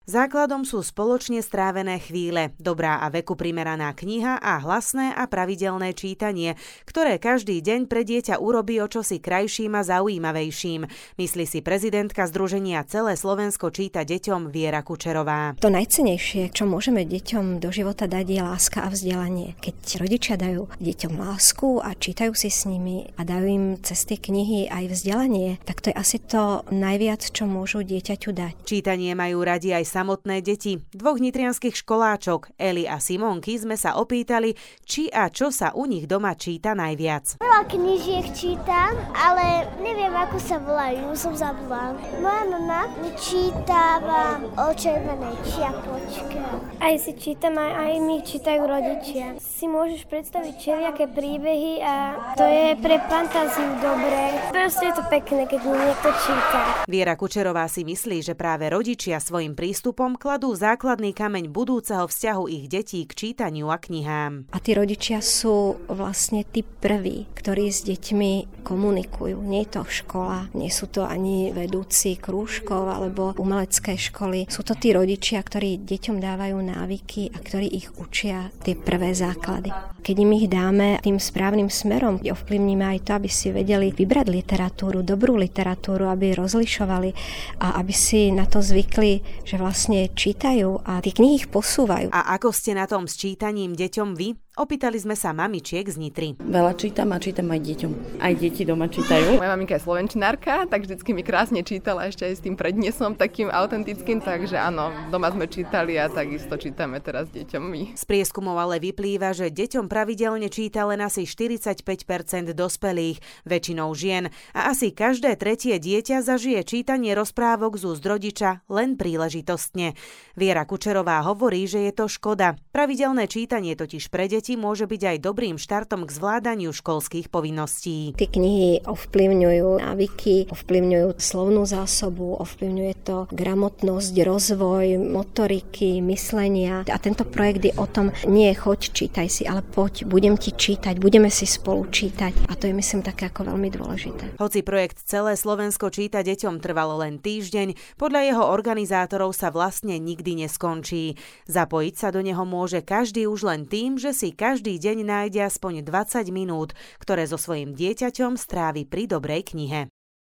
Základom sú spoločne strávené chvíle, dobrá a veku primeraná kniha a hlasné a pravidelné čítanie, ktoré každý deň pre dieťa urobí o čosi krajším a zaujímavejším, myslí si prezidentka Združenia Celé Slovensko číta deťom Viera Kučerová. To najcennejšie, čo môžeme deťom do života dať, je láska a vzdelanie. Keď rodičia dajú deťom lásku a čítajú si s nimi a dajú im cez tie knihy aj vzdelanie, tak to je asi to najviac, čo môžu dieťaťu dať. Čítanie majú radi aj samotné deti. Dvoch nitrianskych školáčok, Eli a Simonky, sme sa opýtali, či a čo sa u nich doma číta najviac. Veľa knížiek čítam, ale neviem, ako sa volajú, som zabudla. Moja mama mi čítava o červenej čiapočke. Aj si čítam, aj mi čítajú rodičia. Si môžeš predstaviť všelijaké príbehy a to je pre fantáziu dobré. Proste je to pekné, keď mi niekto číta. Viera Kučerová si myslí, že práve rodičia svojim prístupom kladú základný kameň budúceho vzťahu ich detí k čítaniu a knihám. A tí rodičia sú vlastne tí prví, ktorí s deťmi komunikujú. Nie je to škola, nie sú to ani vedúci krúžkov alebo umelecké školy. Sú to tí rodičia, ktorí deťom dávajú návyky a ktorí ich učia tie prvé základy. Keď im ich dáme tým správnym smerom, ovplyvníme aj to, aby si vedeli vybrať literatúru, dobrú literatúru, aby rozlišovali a aby si na to zvykli, že vlastne čítajú a tie knihy ich posúvajú. A ako ste na tom s čítaním deťom vy? Opýtali sme sa mamičiek z Nitry. Veľa čítam a čítam aj deťom. Aj deti doma čítajú. Moja maminka je slovenčinárka, tak vždycky mi krásne čítala ešte aj s tým prednesom takým autentickým, takže áno, doma sme čítali a takisto čítame teraz deťom my. Z prieskumov ale vyplýva, že deťom pravidelne číta len asi 45% dospelých, väčšinou žien, a asi každé tretie dieťa zažije čítanie rozprávok z úst rodiča len príležitostne. Viera Kučerová hovorí, že je to škoda. Pravidelné čítanie totiž pre deti môže byť aj dobrým štartom k zvládaniu školských povinností. Tie knihy ovplyvňujú návyky, ovplyvňujú slovnú zásobu, ovplyvňuje to gramotnosť, rozvoj, motoriky, myslenia. A tento projekt je o tom, nie choď, čítaj si, ale poď, budem ti čítať, budeme si spolu čítať. A to je, myslím, také ako veľmi dôležité. Hoci projekt Celé Slovensko číta deťom trvalo len týždeň, podľa jeho organizátorov sa vlastne nikdy neskončí. Zapojiť sa do neho môže každý už len tým, že si každý deň nájde aspoň 20 minút, ktoré so svojím dieťaťom strávi pri dobrej knihe.